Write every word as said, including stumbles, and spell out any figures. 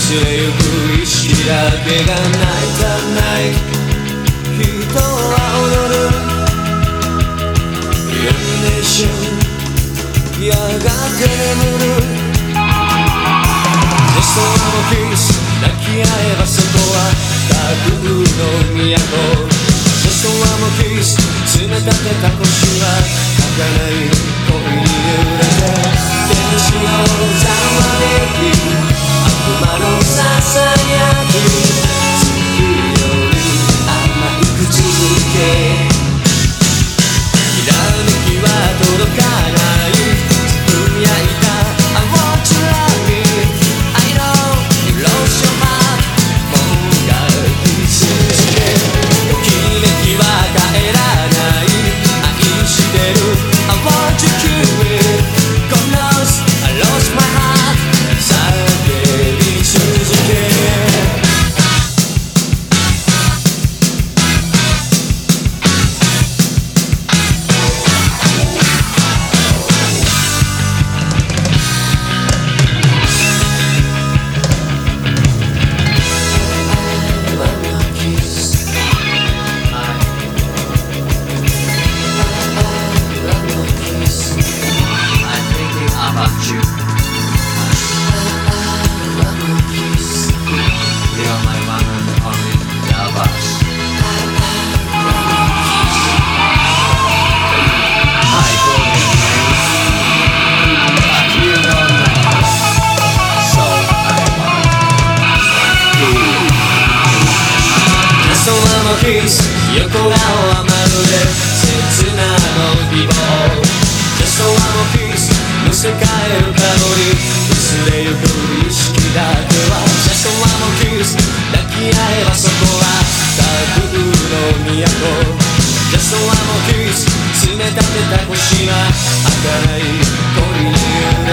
薄れゆく意識だけが泣いたない人は踊るイルミネーションやがて眠るJust one more kiss 抱き合えばそこは架空の都 Just one more kiss 冷たてた腰は儚い恋に揺れて天使のざわめき悪魔のささやき月より甘い口づけきらめきは届かないつぶやいた I want to love me I know you lost your mind もがき続けときめきは帰らない愛してる I want to keep it God knows I lost my heart 叫び続け横顔はまるで切なの美貌 Just one more kiss むせ返る香り薄れゆく意識だけは Just one more kiss 抱き合えばそこは架空の都 Just one more kiss 冷たてた腰が儚い恋に